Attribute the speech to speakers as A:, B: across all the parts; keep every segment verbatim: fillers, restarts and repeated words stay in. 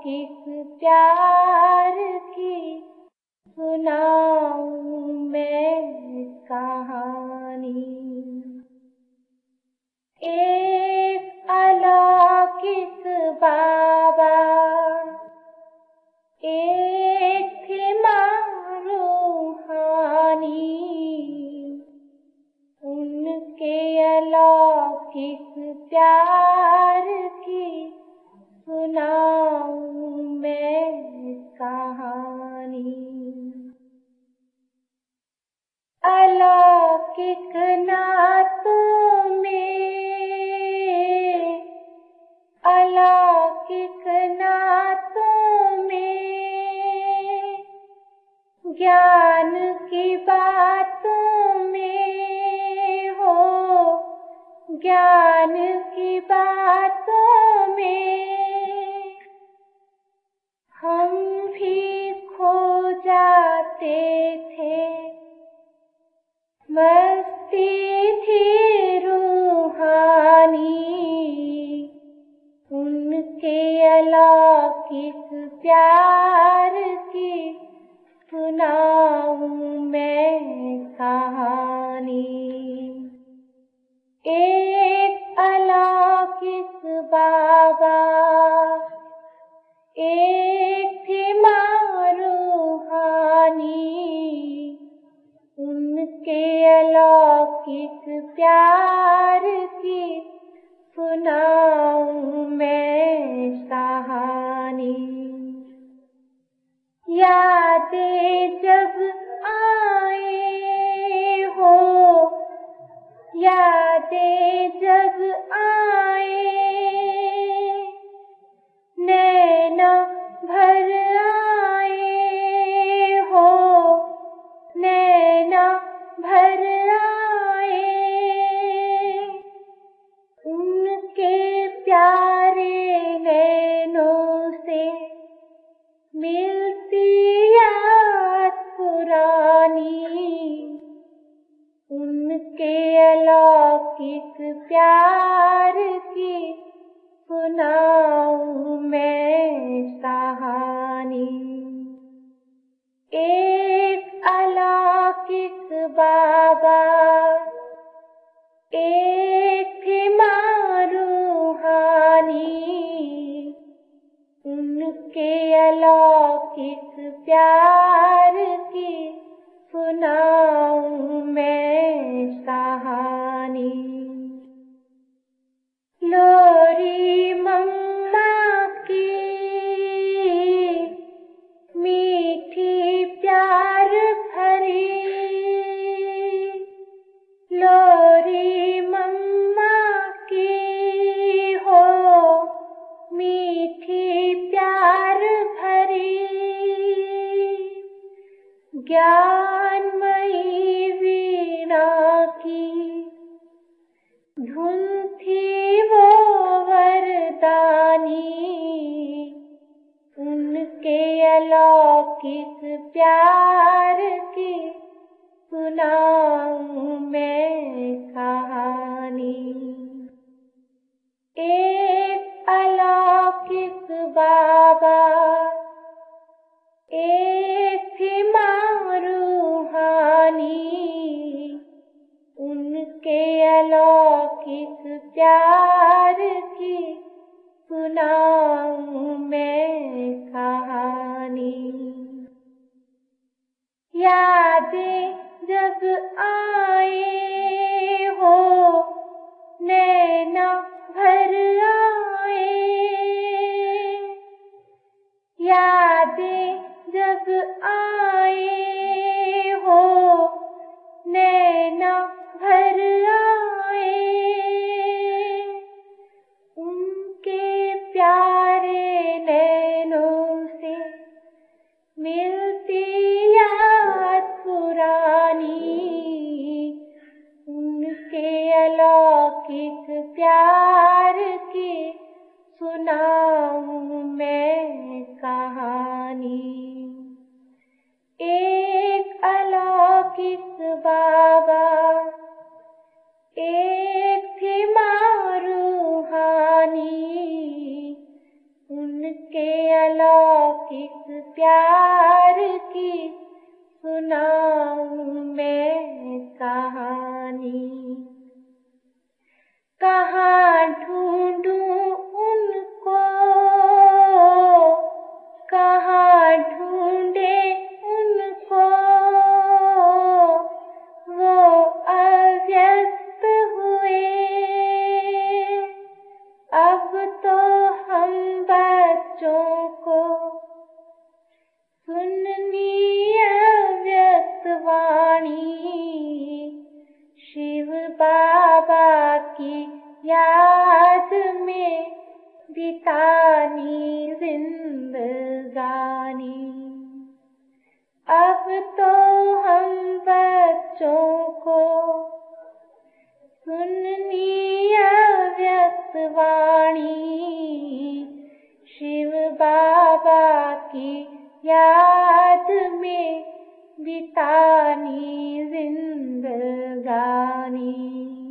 A: अलौकिक प्यार की सुनाऊं मैं कहानी। एक अलौकिक बाबा, एक थे माँ रूहानी, उनके अलौकिक प्यार की सुनाऊं मैं कहानी। अलौकिक नातों में, अलौकिक नातों में, ज्ञान की बातों में हो, ज्ञान की बातों में हम भी खो जाते थे। मस्ती थी रूहानी, उनके अलौकिक प्यार की सुनाऊं मैं कहानी। एक अलौकिक बाबा, एक थे माँ रूहानी, उनके अलौकिक प्यार की सुनाऊं मैं कहानी। यादें जब आए हो, यादें जब आए, नैना भर आए हो, नैना भर आए, उनके प्यारे नैनों से मिलती याद पुरानी। उनके अलौकिक प्यार की सुनाऊं मैं कहानी। एक अलौकिक बाबा, एक थे माँ रूहानी, उनके अलौकिक प्यार की सुनाऊं मैं कहानी। लोरी मम्मा की मीठी प्यार भरी, लोरी मम्मा की हो मीठी प्यार भरी, ज्ञानमयी वीणा की धुन थी वो वरदानी। उनके अलौकिक प्यार की सुनाऊं मैं कहानी। एक अलौकिक बाबा, एक थी माँ रूहानी, उनके अलौकिक प्यार की सुनाऊं मैं कहानी। यादें जब आए हो, नैना भर आए, यादें जब आए हो, नैना भर आए, उनके प्यारे नैनों से मिलती याद पुरानी। उनके अलौकिक प्यार की अलौकिक प्यार की सुनाऊं मैं कहानी। कहाँ ढूंढूं उनको, कहाँ ढूंढे उनको, वो अव्यक्त हुए। अब तो हम बच्चों को सुननी अव्यक्त वाणी, शिव बाबा की याद में बितानी जिंदगानी। अब तो हम बच्चों को सुननी अव्यक्त वाणी, शिव बाबा की याद में बितानी जिंदगानी।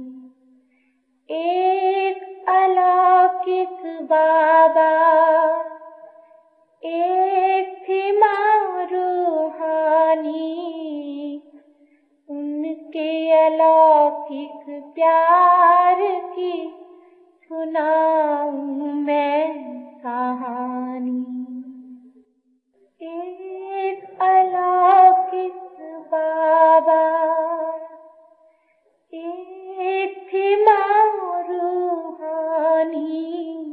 A: एक अलौकिक बाबा, एक थे माँ रूहानी, उनके अलौकिक प्यार की सुनाऊं मैं कहानी। एक अलौकिक बाबा, एक थे माँ रूहानी,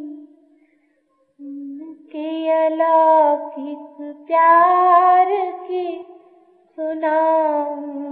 A: उनके अलौकिक प्यार की सुनाऊं